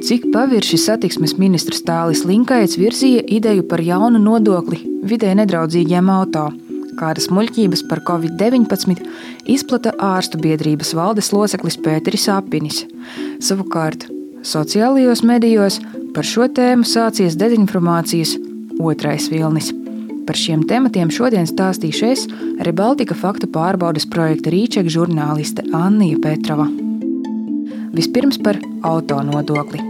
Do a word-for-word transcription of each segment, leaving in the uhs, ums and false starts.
Cik pavirši satiksmes ministrs Tālis Linkaits virzīja ideju par jaunu nodokli vidē nedraudzīgiem auto, kādas muļķības par covid deviņpadsmit izplata ārstu biedrības valdes loceklis Pēteris Apinis. Savukārt, sociālajos medijos par šo tēmu sācies dezinformācijas otrais vilnis. Par šiem tematiem šodien stāstīšu es, Rebaltika faktu pārbaudes projekta Rīčeka žurnāliste Annija Petrova. Vispirms par autonodokli.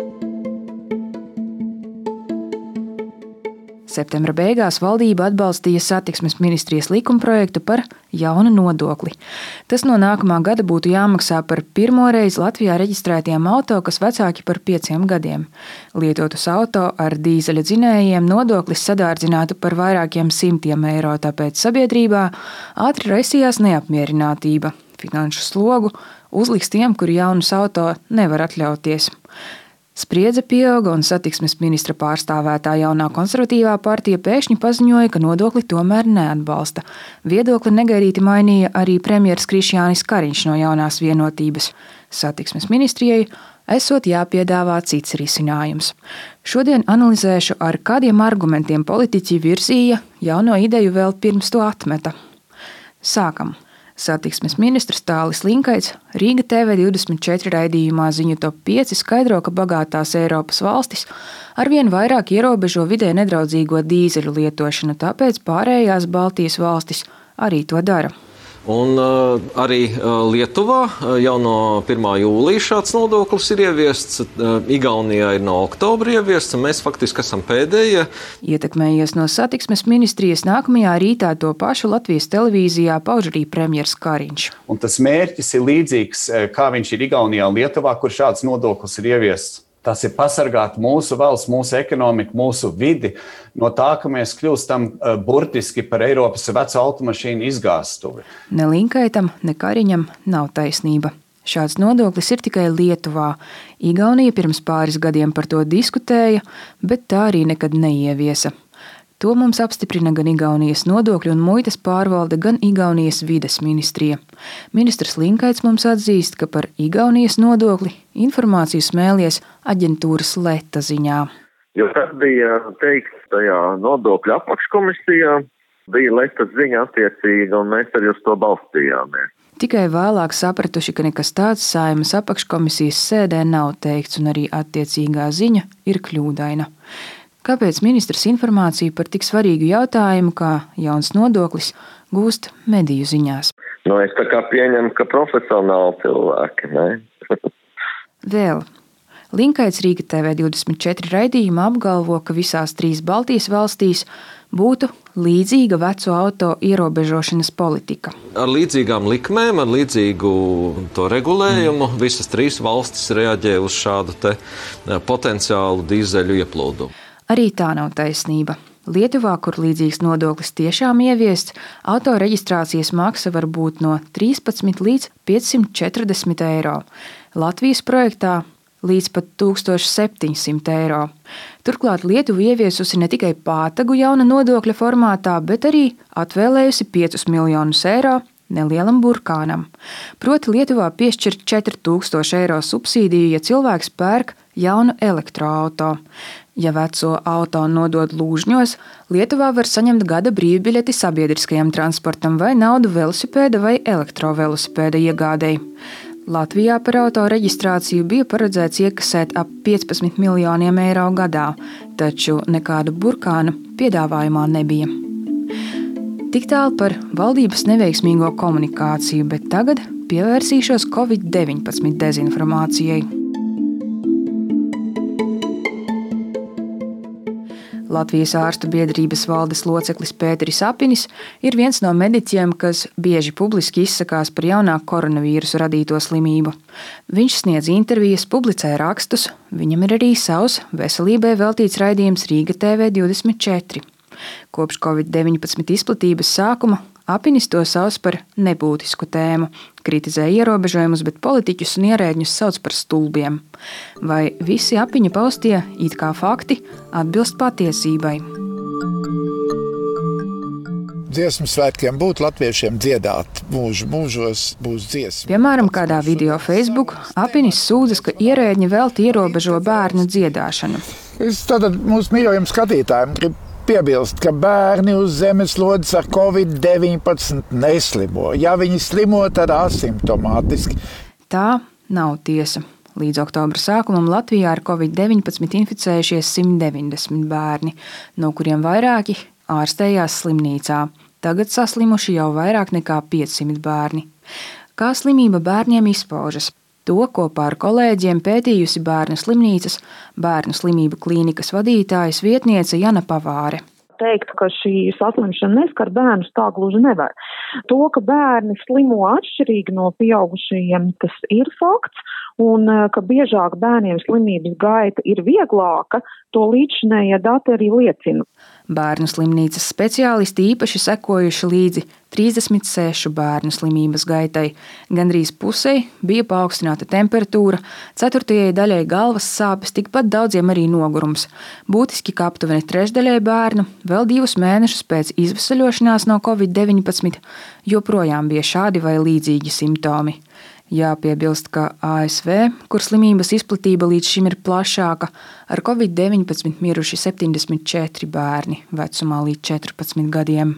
Septembra beigās valdība atbalstīja satiksmes ministrijas likumprojektu par jaunu nodokli. Tas no nākamā gada būtu jāmaksā par pirmoreiz Latvijā reģistrētiem auto, kas vecāki par pieciem gadiem. Lietotus auto ar dīzeļa dzinējiem nodoklis sadārdzinātu par vairākiem simtiem eiro, tāpēc sabiedrībā ātri raisījās neapmierinātība. Finanšu slogu uzliks tiem, kuri jaunus auto nevar atļauties. Spriedze pieauga un satiksmes ministra pārstāvētā jaunā konservatīvā partija pēkšņi paziņoja, ka nodokli tomēr neatbalsta. Viedokli negaidīti mainīja arī premjeras Krišjānis Kariņš no jaunās vienotības. Satiksmes ministrijai esot jāpiedāvā cits risinājums. Šodien analizēšu, ar kādiem argumentiem politiķi virzīja jauno ideju vēl pirms to atmeta. Sākam! Satiksmes ministrs Tālis Linkaits Rīga T V divdesmit četri raidījumā Ziņu top pieci skaidro, ka bagātās Eiropas valstis arvien vairāk ierobežo vidē nedraudzīgo dīzeļu lietošanu, tāpēc pārējās Baltijas valstis arī to dara. Un uh, arī uh, Lietuvā uh, jau no pirmā jūlija šāds nodoklis ir ieviests, uh, Igaunijā ir no oktobra ieviests, un mēs faktiski esam pēdējie. Ietekmējies no satiksmes ministrijas nākamajā rītā to pašu Latvijas televīzijā pauž arī premjers Kariņš. Un tas mērķis ir līdzīgs, kā viņš ir Igaunijā un Lietuvā, kur šāds nodoklis ir ieviests. Tas ir pasargāt mūsu valsts, mūsu ekonomiku, mūsu vidi no tā, ka mēs kļūstam burtiski par Eiropas veco automašīnu izgāstuvi. Ne Linkaitam, ne Kariņam nav taisnība. Šāds nodoklis ir tikai Lietuvā. Igaunija pirms pāris gadiem par to diskutēja, bet tā arī nekad neieviesa. To mums apstiprina gan Igaunijas nodokļu un muitas pārvalde, gan Igaunijas vides ministrija. Ministrs Linkaits mums atzīst, ka par Igaunijas nodokli informāciju smēlies aģentūras Leta ziņā. Jo tas bija teikts tajā nodokļu apakškomisijā, bija Letas ziņa attiecīga, un mēs arī uz to balstījāmies. Tikai vēlāk sapratuši, ka nekas tāds Saeimas apakškomisijas sēdē nav teikts, un arī attiecīgā ziņa ir kļūdaina. Kāpēc ministrs informāciju par tik svarīgu jautājumu, kā jauns nodoklis, gūst mediju ziņās? Nu, es tā kā pieņemu, ka profesionāli cilvēki, ne? Vēl. Linkaits Rīga T V divdesmit četri raidījumā apgalvo, ka visās trīs Baltijas valstīs būtu līdzīga veco auto ierobežošanas politika. Ar līdzīgām likmēm, ar līdzīgu to regulējumu mm. visas trīs valstis reaģē uz šādu te potenciālu dīzeļu ieplūdumu. Arī tā nav taisnība. Lietuvā, kur līdzīgs nodoklis tiešām ieviests, auto reģistrācijas maksa var būt no trīspadsmit līdz piecsimt četrdesmit eiro. Latvijas projektā līdz pat tūkstoš septiņsimt eiro. Turklāt Lietuva ieviesusi ne tikai pātagu jauna nodokļa formātā, bet arī atvēlējusi piecus miljonus eiro nelielam burkānam. Proti Lietuvā piešķir četri tūkstoši eiro subsīdiju, ja cilvēks pērk jaunu elektroauto. Ja veco auto nodod Lūžņos, Lietuvā var saņemt gada brīvbiļeti sabiedriskajam transportam vai naudu velosipēda vai elektrovelosipēda iegādei. Latvijā par auto reģistrāciju bija paredzēts iekasēt ap piecpadsmit miljoniem eiro gadā, taču nekādu burkānu piedāvājumā nebija. Tik tālu par valdības neveiksmīgo komunikāciju, bet tagad pievērsīšos covid deviņpadsmit dezinformācijai. Latvijas ārstu biedrības valdes loceklis Pēteris Apinis ir viens no mediķiem, kas bieži publiski izsakās par jaunā koronavīrusa radīto slimību. Viņš sniedz intervijas, publicē rakstus, viņam ir arī savs veselībai veltīts raidījums Rīga T V divdesmit četri. Kopš covid deviņpadsmit izplatības sākuma Apinis to sauc par nebūtisku tēmu, kritizē ierobežojumus, bet politiķus un ierēdņus sauc par stulbiem. Vai visi Apiņa paustie it kā fakti atbilst patiesībai? dziesmu svētkiem būt, latviešiem dziedāt. Mūžu mūžos būs dziesma. Piemēram, kādā video Facebook Apinis sūdzas, ka ierēdņi velti ierobežo bērnu dziedāšanu. Es tātad mūsu mīļojiem skatītājiem gribu piebilst, ka bērni uz zemeslodes ar covid deviņpadsmit neslimo. Ja viņi slimo, tad asimptomātiski. Tā nav tiesa. Līdz oktobra sākumam Latvijā ar covid deviņpadsmit inficējušies simt deviņdesmit bērni, no kuriem vairāki ārstējās slimnīcā. Tagad saslimuši jau vairāk nekā piecsimt bērni. Kā slimība bērniem izpaužas? To kopā ar kolēģiem pētījusi Bērnu slimnīcas Bērnu slimību klīnikas vadītājas vietniece Jana Pavāre. Teikt, ka šī saslimšana neskar bērnus, tā gluži nevar. To, ka bērni slimo atšķirīgi no pieaugušajiem, tas ir fakts, un ka biežāk bērniem slimības gaita ir vieglāka, to līdzinējie dati arī liecina. Bērnu slimnīcas speciālisti īpaši sekojuši līdzi trīsdesmit sešu bērnu slimības gaitai. Gandrīz pusei bija paaugstināta temperatūra, ceturtajai daļai galvas sāpes, tikpat daudziem arī nogurums. Būtiski, ka aptuveni trešdaļai bērnu vēl divus mēnešus pēc izvesaļošanās no covid deviņpadsmit joprojām bija šādi vai līdzīgi simptomi. Jāpiebilst, ka A S V, kur slimības izplatība līdz šim ir plašāka, ar covid deviņpadsmit miruši septiņdesmit četri bērni vecumā līdz četrpadsmit gadiem.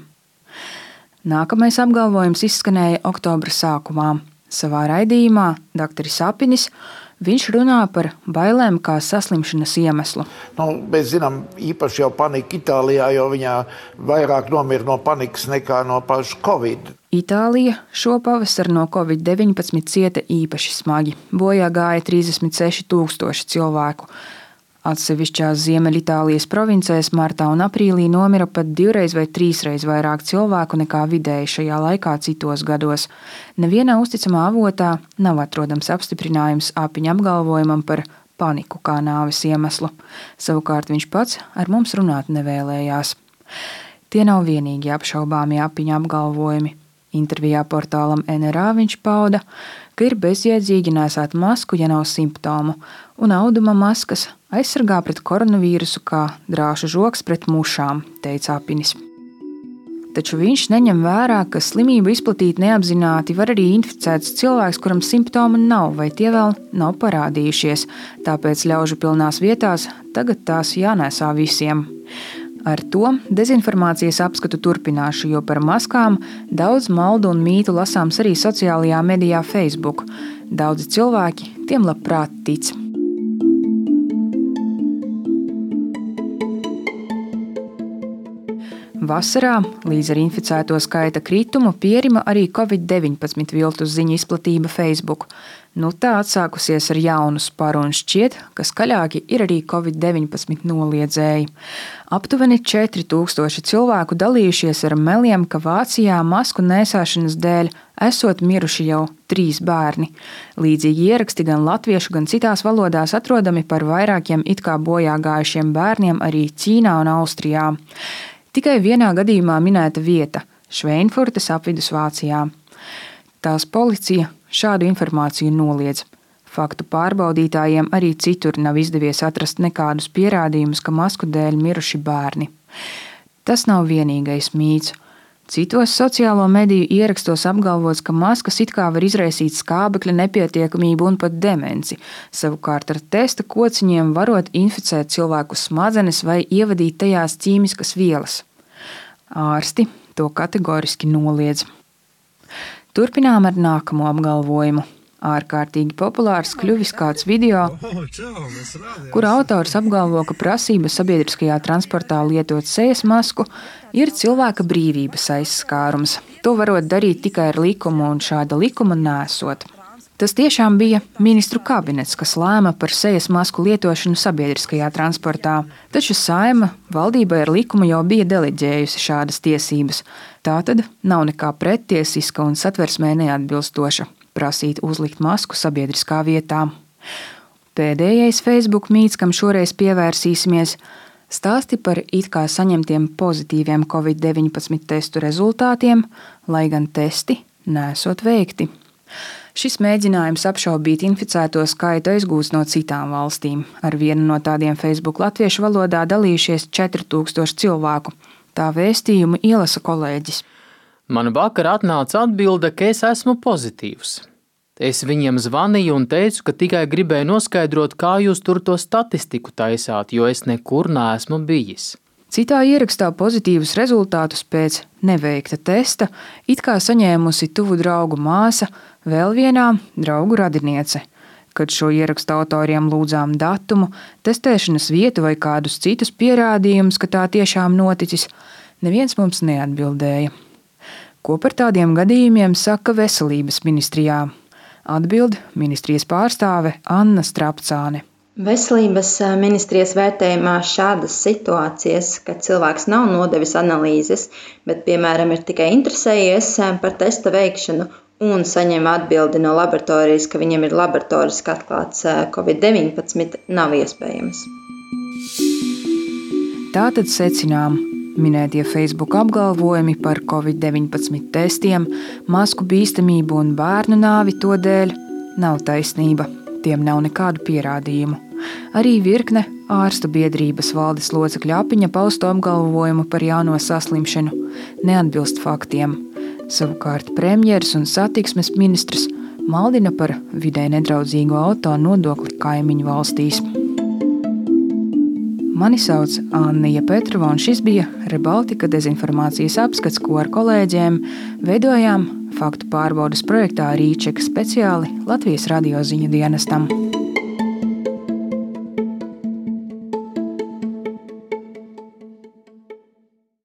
Nākamais apgalvojums izskanēja oktobra sākumā. Savā raidījumā dakteris Apinis viņš runā par bailēm kā saslimšanas iemeslu. Nu, mēs zinām, īpaši jau panika Itālijā, jo viņā vairāk nomira no panikas nekā no paša Covid. Itālija šo pavasaru no covid deviņpadsmit cieta īpaši smagi. Bojā gāja trīsdesmit seši tūkstoši cilvēku. Atsevišķās Ziemeļitālijas provincēs martā un aprīlī nomira pat divreiz vai trīsreiz vairāk cilvēku nekā vidēji šajā laikā citos gados. Nevienā uzticamā avotā nav atrodams apstiprinājums Apiņa apgalvojumam par paniku kā nāves iemeslu. Savukārt viņš pats ar mums runāt nevēlējās. Tie nav vienīgi apšaubāmie Apiņa apgalvojumi. Intervijā portālam N R A viņš pauda, ka ir bezjēdzīgi nesāt masku, ja nav simptomu, un auduma maskas aizsargā pret koronavīrusu kā drāšu žoks pret mušām, teica Apinis. Taču viņš neņem vērā, ka slimību izplatīt neapzināti var arī inficēts cilvēks, kuram simptomu nav vai tie vēl nav parādījušies, tāpēc ļaužu pilnās vietās tagad tās jānēsā visiem. Ar to dezinformācijas apskatu turpināšu, jo par maskām daudz maldu un mītu lasāms arī sociālajā medijā Facebook. Daudzi cilvēki tiem labprāt tic. Vasarā līdz ar inficēto skaita kritumu pierima arī covid deviņpadsmit viltus ziņu izplatība Facebook. Nu tā atsākusies ar jaunu sparu un šķiet, ka skaļāki ir arī covid deviņpadsmit noliedzēji. Aptuveni četri tūkstoši cilvēku dalījušies ar meliem, ka Vācijā masku nēsāšanas dēļ esot miruši jau trīs bērni. Līdzīgi ieraksti gan latviešu, gan citās valodās atrodami par vairākiem it kā bojā gājušiem bērniem arī Ķīnā un Austrijā. Tikai vienā gadījumā minēta vieta – Šveinfurtes apvidus Vācijā. Tās policija šādu informāciju noliedz. Faktu pārbaudītājiem arī citur nav izdevies atrast nekādus pierādījumus, ka masku dēļ miruši bērni. Tas nav vienīgais mīts. Citos sociālo mediju ierakstos apgalvots, ka maskas it kā var izraisīt skābekļa nepietiekamību un pat demenci. Savukārt ar testa kociņiem varot inficēt cilvēku smadzenes vai ievadīt tajās ķīmiskas vielas. Ārsti to kategoriski noliedz. Turpinām ar nākamo apgalvojumu. Ārkārtīgi populārs kļuvis kāds video, kur autors apgalvo, ka prasība sabiedriskajā transportā lietot sejas masku ir cilvēka brīvības aizskārums. To varot darīt tikai ar likumu un šāda likuma nesot. Tas tiešām bija ministru kabinets, kas lēma par sejas masku lietošanu sabiedriskajā transportā, taču Saeima valdībai ar likumu jau bija deleģējusi šādas tiesības. Tātad nav nekā prettiesiska un satversmē neatbilstoša prasīt uzlikt masku sabiedriskā vietā. Pēdējais Facebook mīts, kam šoreiz pievērsīsimies, stāsti par it kā saņemtiem pozitīviem covid deviņpadsmit testu rezultātiem, lai gan testi nesot veikti. Šis mēģinājums apšaubīt inficēto skaitu aizgūts no citām valstīm. Ar vienu no tādiem Facebook latviešu valodā dalījušies četri tūkstoši cilvēku. Tā vēstījumu ielasa kolēģis. Man vakar atnāca atbilde, ka es esmu pozitīvs. Es viņiem zvanīju un teicu, ka tikai gribēju noskaidrot, kā jūs tur to statistiku taisāt, jo es nekur neesmu bijis. Citā ierakstā pozitīvus rezultātus pēc neveikta testa it kā saņēmusi tuvu draugu māsa, vēl vienā draugu radiniece. Kad šo ierakstu autoriem lūdzām datumu, testēšanas vietu vai kādus citus pierādījumus, ka tā tiešām noticis, neviens mums neatbildēja. Ko par tādiem gadījumiem saka Veselības ministrijā? Atbild ministrijas pārstāve Anna Strapcāne. Veselības ministrijas vērtējumā šādas situācijas, kad cilvēks nav nodevis analīzes, bet, piemēram, ir tikai interesējies par testa veikšanu un saņem atbildi no laboratorijas, ka viņam ir laboratoriski atklāts covid deviņpadsmit, nav iespējams. Tātad secinām. Minētie Facebook apgalvojumi par covid deviņpadsmit testiem, masku bīstamību un bērnu nāvi to dēļ nav taisnība. Tiem nav nekādu pierādījumu. Arī virkne ārstu biedrības valdes locekļa Apiņa pausto apgalvojumu par jauno saslimšanu neatbilst faktiem. Savukārt premjeras un satiksmes ministrs maldina par vidē nedraudzīgo auto nodokli kaimiņu valstīs. Mani sauc Annija Petrova, un šis bija Rebaltika dezinformācijas apskats, ko ar kolēģiem veidojām faktu pārbaudes projektā Rīčeka speciāli Latvijas radio ziņu dienestam.